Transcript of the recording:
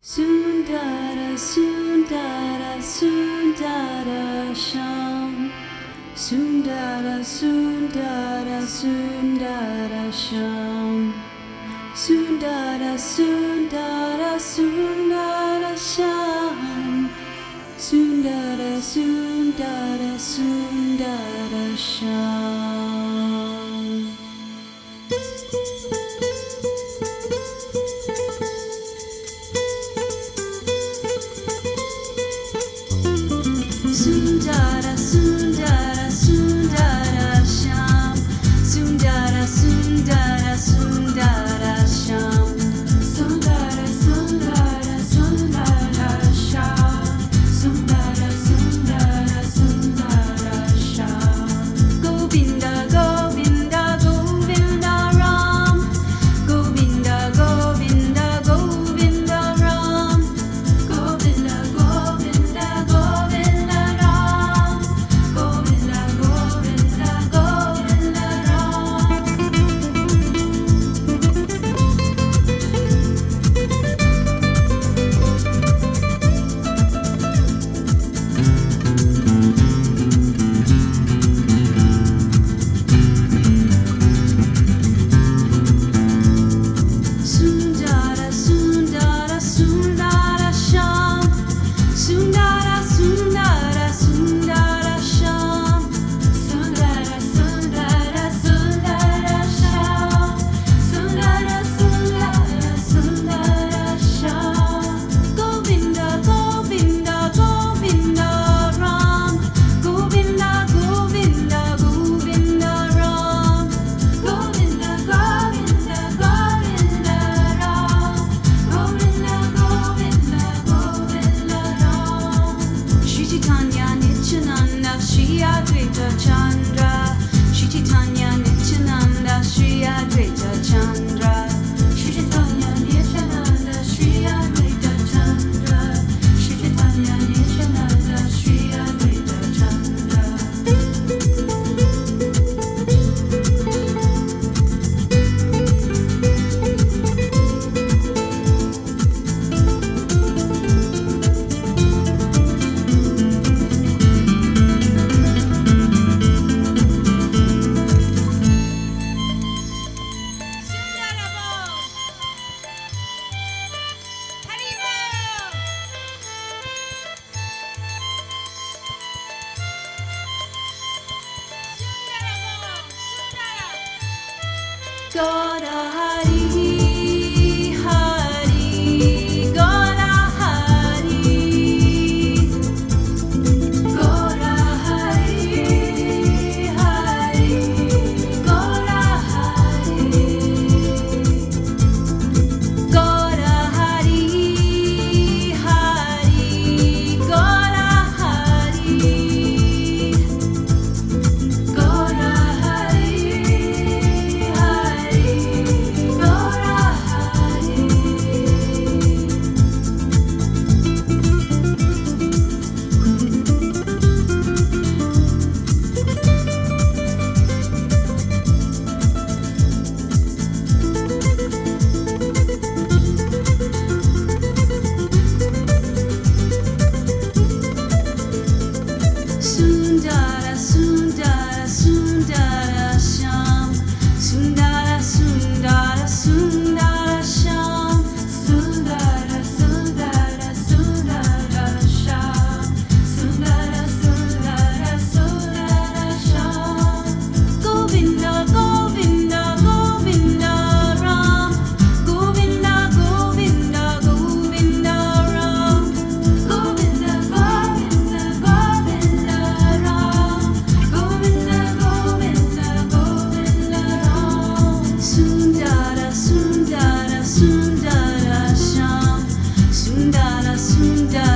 Sundara, Sundara, Sundara Sham. Sundara, Sundara, Sundara Sham. Sundara, Sundara, Sundara Sham. Sundara, Sundara, Sundara Sham. Sundara, Sundara, Sundara Sham. Sundara, Sundara, Sundara Sham. Sundara, Sundara, Sundara Sham. Sundara, Sundara, Sundara Sham. Govinda, Govinda, Govinda Ram. Govinda, Govinda, Govinda Ram. Govinda, Govinda, Govinda. Sundara, Sundara, Sundara Sham. Sundara, Sundara, Sundara Sham. Sundara, Sundara, Sundara Sham. Sundara, Sundara, Sundara Sham. Govinda, Govinda, Govinda Ram. Govinda, Govinda, Govinda Ram. Govinda, Govinda, Govinda Ram. Govinda, Govinda, Govinda Ram. Shri Chaitanya Nityananda Shri Advaita Chandra. Shri Chaitanya Nityananda Shri Advaita Chandra. Shri Chaitanya Nityananda Shri Advaita Chandra. Shri Chaitanya Nityananda Shri Advaita Chandra. Goda Hari, Hari, Goda Hari. Goda Hari, Hari, Goda Hari. Goda Hari, Hari, Goda Hari. Goda Hari, Sundara, Sundara, Sundara Sham. Sundara, Sundara, Sundara Sham. Sundara, Sundara, Sundara Sham. Sundara, Sundara, Sundara Sham. Govinda, Govinda, Govinda Ram. Govinda, Govinda, Govinda Ram. Govinda, Govinda, Govinda Ram. Govinda, Govinda, Govinda Ram. Sundara, Sundara, Sundara Sham. Sundara, Sundara.